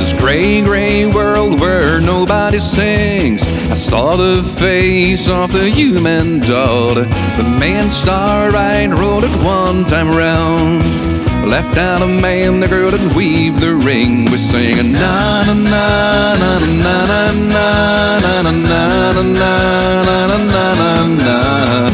this gray, gray world where nobody sings, I saw the face of the human doll. The man star right rolled it one time round, left out a man, the girl that weaved the ring. We're singing na na na na na na na na na na na na na na na.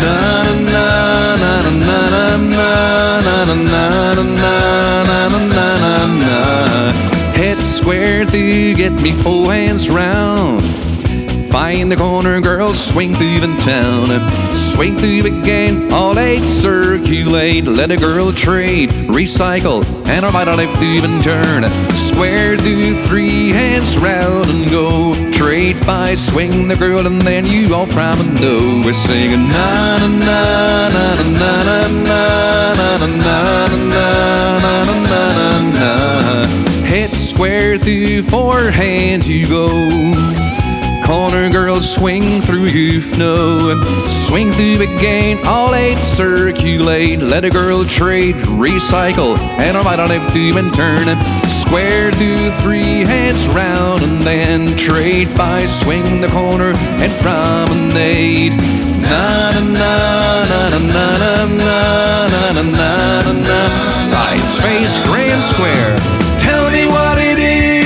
Head squared through, get me four hands round. Find the corner, girl, swing through the town. Swing through again, all eight circulate. Let a girl trade, recycle, and a right on left through and turn. Square through, three hands round and go. Trade by, swing the girl, and then you all prime and know. We're singing na na na na na na na na na na na na na na. Head square through, four hands you go. Corner girl, swing through, you know. Swing through again, all eight circulate. Let a girl trade, recycle, and a right on left through and turn. Square through, three hands round, and then trade by, swing the corner and promenade. Na na na na na na na na na na na. Sides, face, grand square. Tell me what it is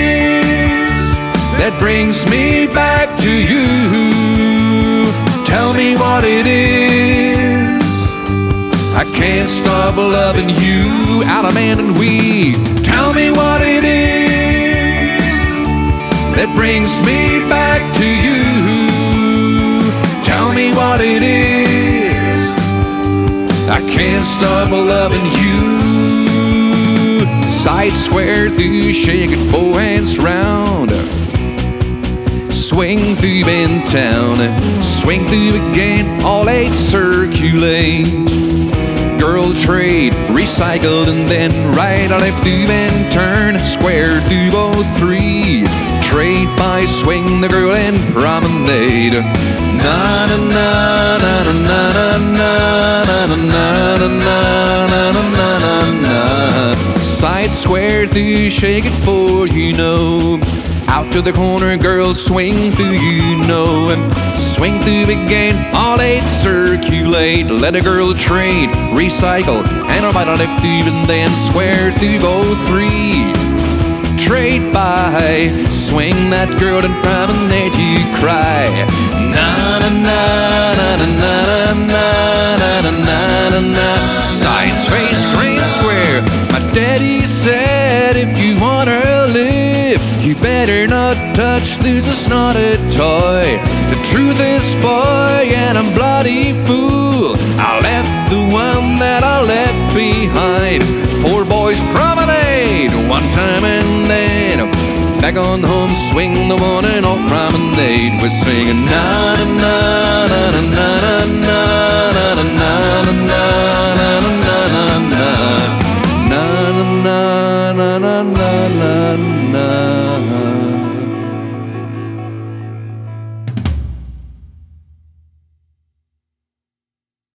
that brings me back to you. Tell me what it is. I can't stop loving you. Out of man and we. Tell me what it is that brings me back to you. Tell me what it is. I can't stop loving you. Side square through, shake it, four hands round. Swing through in town, swing through again, all eight circulate. Girl trade, recycled, and then right on left through and turn. Square through, all three. Trade by, swing the girl and promenade. Na na na na na na na na na na na na na na. Side square through, shake it for you know. Out to the corner, girl, swing through, you know. Swing through again, all eight circulate. Let a girl trade, recycle, and a right on left through, and then square through, all three. Trade by, swing that girl and promenade, you cry. Na na na na na na na na na na na. Sides, face, grand square. My daddy said if you wanna live, you better not touch this, it's not a toy. The truth is, boy, and I'm bloody fool, I left the one that I left behind. Four boys promenade, one time and then back on home, swing the one and all promenade. We're singing na na na na na na na na.